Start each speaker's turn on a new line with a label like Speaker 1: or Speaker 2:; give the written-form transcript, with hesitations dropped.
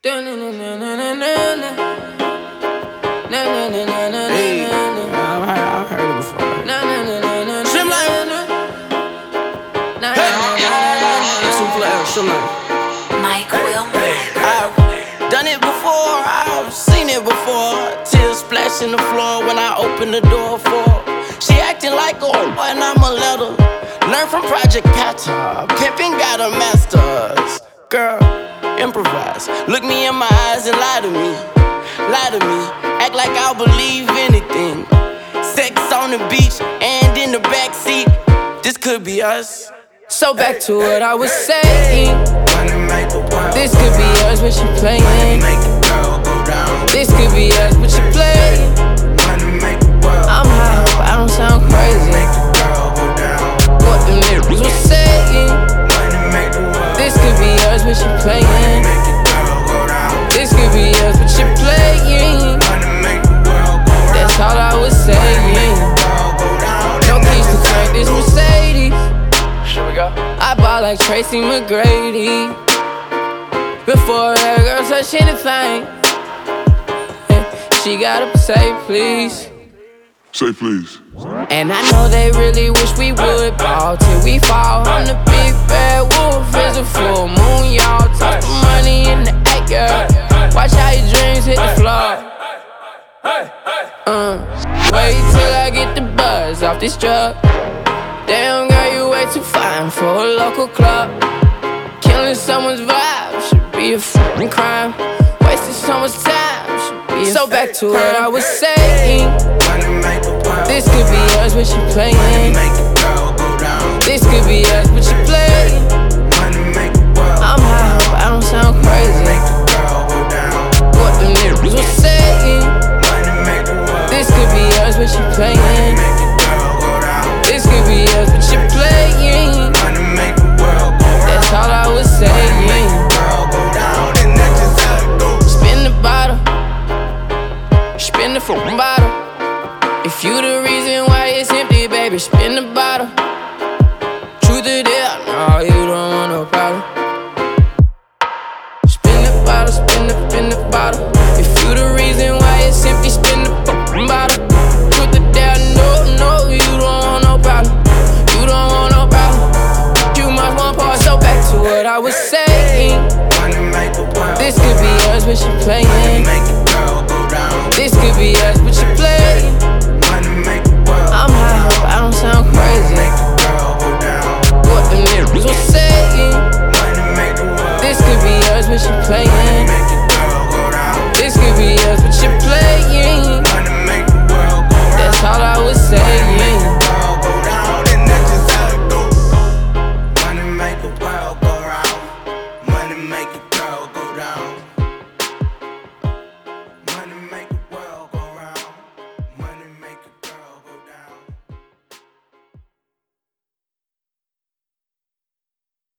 Speaker 1: Hey, I've heard it before.
Speaker 2: Mike Wilmer.
Speaker 1: I've done it before, I've seen it before. Tears splash in the floor when I open the door for her. She acting like a and I'm a letter. Learn from Project Kata. Pimpin' got a master's. Girl, improvise. Look me in my eyes and lie to me. Lie to me. Act like I'll believe anything. Sex on the beach and in the backseat. This could be us.
Speaker 3: So back to what I was saying. This could be us, but you playing. This could be us, but you playing. I'm high, but I don't sound crazy. What the lyrics was saying. This could be us, but you playing. This could be us, but you playing. That's all I was saying. No keys to crank this Mercedes. I bought like Tracy McGrady. Before that girl touch anything, she gotta say please.
Speaker 4: Say please.
Speaker 3: And I know they really wish we would ball till we fall. I'm the big bad wolf, it's a full moon, y'all. Toss the money in the air, watch how your dreams hit the floor. Wait till I get the buzz off this drug. Damn girl, you way too fine for a local club. Killing someone's vibe should be a fucking crime. Wasting someone's time should be a So back to what I was saying. This could be us, but you playing. This could be us, but you playing. I'm high, but I don't sound crazy. What the lyrics was saying. This could be us, but you playing. This could be us, but you playing. That's all I was saying. Spin the bottle, spin the fucking bottle. If you the reason why it's empty, baby, spin the bottle. Truth or dare, no, you don't want no problem. Spin the bottle, spin the bottle. If you the reason why it's empty, spin the fucking bottle. Truth or dare, no, you don't want no problem. You don't want no problem. You must want part. So back to what I was saying. This could be us, but you playing. This could be us, but you playing. I'm high, but I don't sound crazy. What the lyrics was saying. This could be us, but you playing.